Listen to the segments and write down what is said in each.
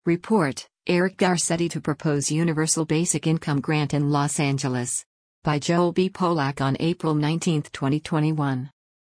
Report, Eric Garcetti to propose universal basic income grant in Los Angeles. By Joel B. Polak on April 19, 2021.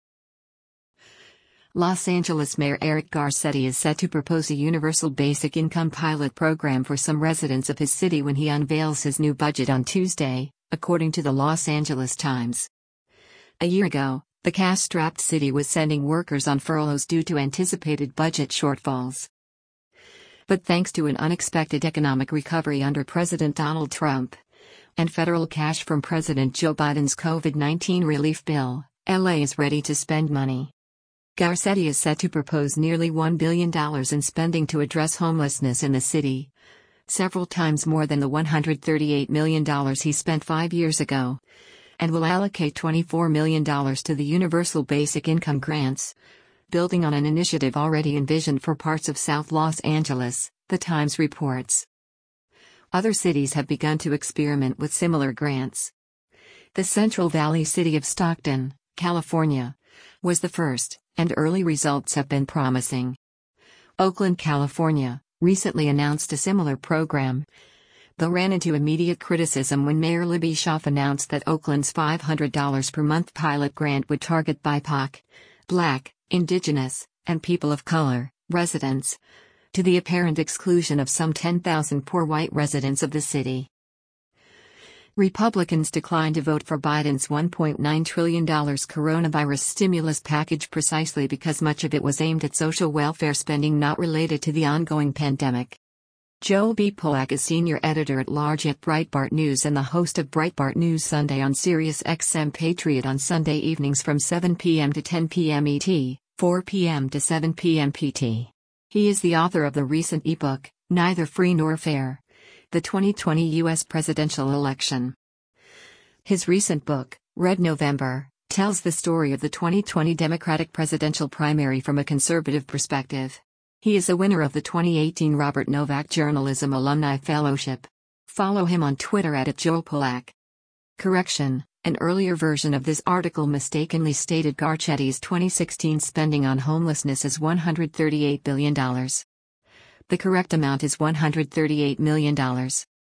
Los Angeles Mayor Eric Garcetti is set to propose a universal basic income pilot program for some residents of his city when he unveils his new budget on Tuesday, according to the Los Angeles Times. A year ago, the cash-strapped city was sending workers on furloughs due to anticipated budget shortfalls. But thanks to an unexpected economic recovery under President Donald Trump and federal cash from President Joe Biden's COVID-19 relief bill, LA is ready to spend money. Garcetti is set to propose nearly $1 billion in spending to address homelessness in the city, several times more than the $138 million he spent 5 years ago, and will allocate $24 million to the Universal Basic Income grants, building on an initiative already envisioned for parts of South Los Angeles, the Times reports. Other cities have begun to experiment with similar grants. The Central Valley city of Stockton, California, was the first, and early results have been promising. Oakland, California, recently announced a similar program, though ran into immediate criticism when Mayor Libby Schaaf announced that Oakland's $500 per month pilot grant would target BIPOC, Black, Indigenous, and people of color residents, to the apparent exclusion of some 10,000 poor white residents of the city. Republicans declined to vote for Biden's $1.9 trillion coronavirus stimulus package precisely because much of it was aimed at social welfare spending not related to the ongoing pandemic. Joel B. Polak is senior editor-at-large at Breitbart News and the host of Breitbart News Sunday on Sirius XM Patriot on Sunday evenings from 7 p.m. to 10 p.m. ET, 4 p.m. to 7 p.m. PT. He is the author of the recent ebook, Neither Free Nor Fair: The 2020 U.S. Presidential Election. His recent book, Red November, tells the story of the 2020 Democratic presidential primary from a conservative perspective. He is a winner of the 2018 Robert Novak Journalism Alumni Fellowship. Follow him on Twitter at @JoelPolak. Correction: an earlier version of this article mistakenly stated Garcetti's 2016 spending on homelessness as $138 billion. The correct amount is $138 million.